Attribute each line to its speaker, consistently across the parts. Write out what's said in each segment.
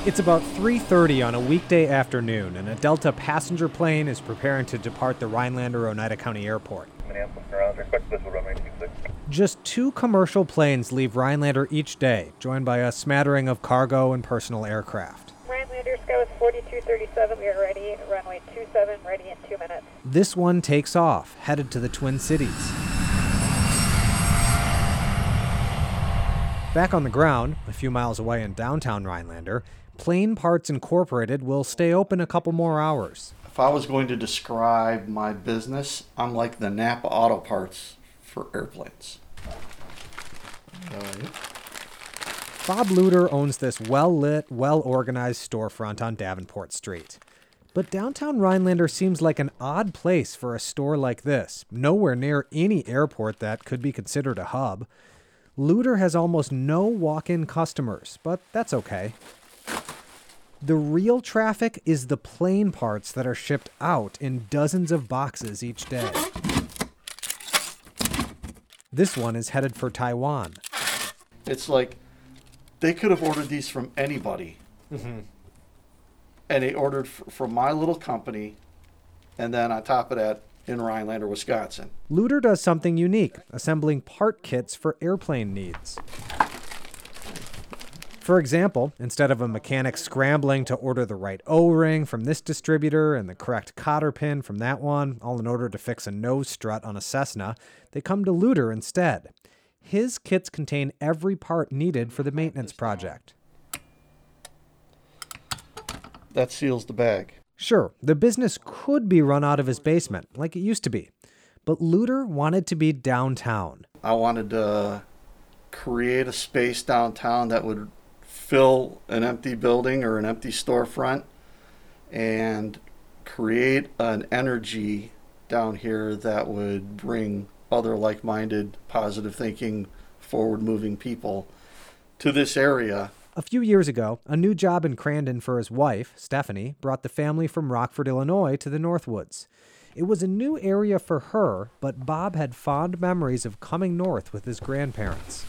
Speaker 1: It's about 3:30 on a weekday afternoon, and a Delta passenger plane is preparing to depart the Rhinelander-Oneida County Airport. Just 2 commercial planes leave Rhinelander each day, joined by a smattering of cargo and personal aircraft.
Speaker 2: Rhinelander Scout 4237, we are ready. Runway 27, ready in 2 minutes.
Speaker 1: This one takes off, headed to the Twin Cities. Back on the ground, a few miles away in downtown Rhinelander, Plain Parts Incorporated will stay open a couple more hours.
Speaker 3: If I was going to describe my business, I'm like the Napa Auto Parts for airplanes.
Speaker 1: Bob Luter owns this well-lit, well-organized storefront on Davenport Street. But downtown Rhinelander seems like an odd place for a store like this, nowhere near any airport that could be considered a hub. Luter has almost no walk-in customers, but that's okay. The real traffic is the plane parts that are shipped out in dozens of boxes each day. This one is headed for Taiwan.
Speaker 3: It's like they could have ordered these from anybody. Mm-hmm. And they ordered from my little company, and then on top of that, in Rhinelander, Wisconsin.
Speaker 1: Luter does something unique, assembling part kits for airplane needs. For example, instead of a mechanic scrambling to order the right O-ring from this distributor and the correct cotter pin from that one, all in order to fix a nose strut on a Cessna, they come to Luter instead. His kits contain every part needed for the maintenance project.
Speaker 3: That seals the bag.
Speaker 1: Sure, the business could be run out of his basement, like it used to be. But Luter wanted to be downtown.
Speaker 3: I wanted to create a space downtown that would fill an empty building or an empty storefront and create an energy down here that would bring other like-minded, positive thinking, forward-moving people to this area.
Speaker 1: A few years ago, a new job in Crandon for his wife, Stephanie, brought the family from Rockford, Illinois to the Northwoods. It was a new area for her, but Bob had fond memories of coming north with his grandparents.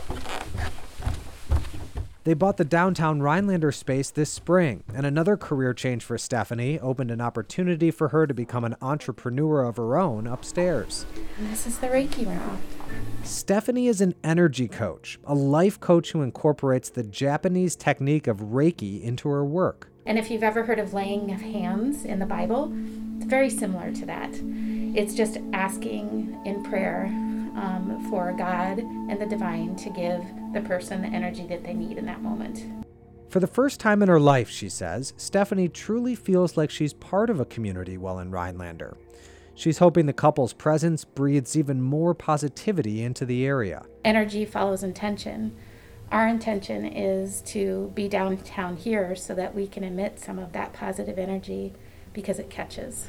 Speaker 1: They bought the downtown Rhinelander space this spring, and another career change for Stephanie opened an opportunity for her to become an entrepreneur of her own upstairs.
Speaker 4: And this is the Reiki room.
Speaker 1: Stephanie is an energy coach, a life coach who incorporates the Japanese technique of Reiki into her work.
Speaker 4: And if you've ever heard of laying of hands in the Bible, it's very similar to that. It's just asking in prayer for God and the divine to give the person the energy that they need in that moment.
Speaker 1: For the first time in her life, she says, Stephanie truly feels like she's part of a community while in Rhinelander. She's hoping the couple's presence breathes even more positivity into the area.
Speaker 4: Energy follows intention. Our intention is to be downtown here so that we can emit some of that positive energy because it catches.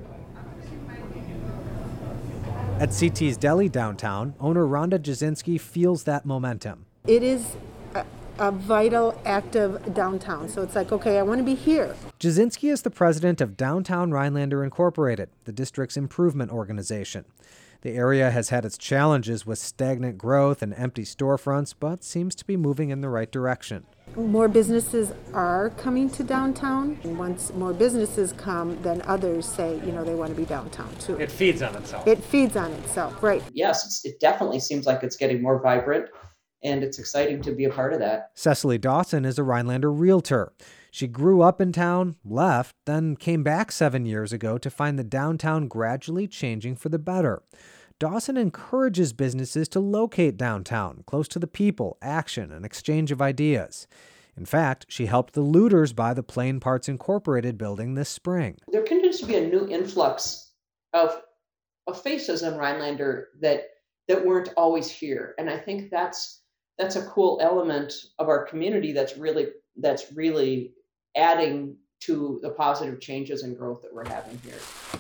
Speaker 1: At CT's Deli downtown, owner Rhonda Jasinski feels that momentum.
Speaker 5: It is a vital, active downtown. So it's like, okay, I want to be here.
Speaker 1: Jasinski is the president of Downtown Rhinelander Incorporated, the district's improvement organization. The area has had its challenges with stagnant growth and empty storefronts, but seems to be moving in the right direction.
Speaker 5: More businesses are coming to downtown. And once more businesses come, then others say, they want to be downtown too.
Speaker 1: It feeds on itself.
Speaker 5: It feeds on itself, right.
Speaker 6: Yes, it definitely seems like it's getting more vibrant, and it's exciting to be a part of that.
Speaker 1: Cecily Dawson is a Rhinelander realtor. She grew up in town, left, then came back 7 years ago to find the downtown gradually changing for the better. Dawson encourages businesses to locate downtown, close to the people, action, and exchange of ideas. In fact, she helped the Luters buy the Plain Parts Incorporated building this spring.
Speaker 6: There continues to be a new influx of faces in Rhinelander that weren't always here. And I think that's a cool element of our community that's really adding to the positive changes and growth that we're having here.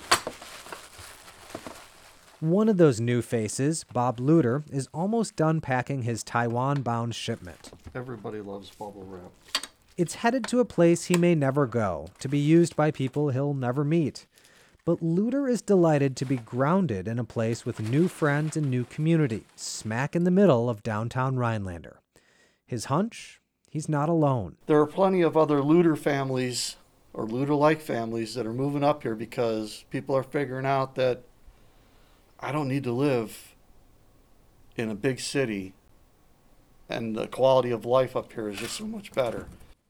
Speaker 1: One of those new faces, Bob Luter, is almost done packing his Taiwan-bound shipment.
Speaker 3: Everybody loves bubble wrap.
Speaker 1: It's headed to a place he may never go, to be used by people he'll never meet. But Luter is delighted to be grounded in a place with new friends and new community, smack in the middle of downtown Rhinelander. His hunch? he's not alone.
Speaker 3: There are plenty of other looter families or looter-like families that are moving up here because people are figuring out that I don't need to live in a big city, and the quality of life up here is just so much better.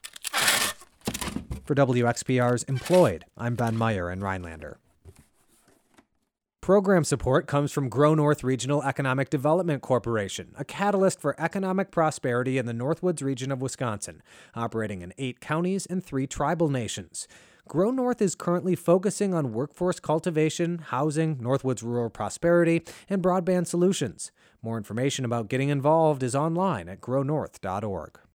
Speaker 1: For WXPR's Employed, I'm Ben Meyer in Rhinelander. Program support comes from Grow North Regional Economic Development Corporation, a catalyst for economic prosperity in the Northwoods region of Wisconsin, operating in 8 counties and 3 tribal nations. Grow North is currently focusing on workforce cultivation, housing, Northwoods rural prosperity, and broadband solutions. More information about getting involved is online at grownorth.org.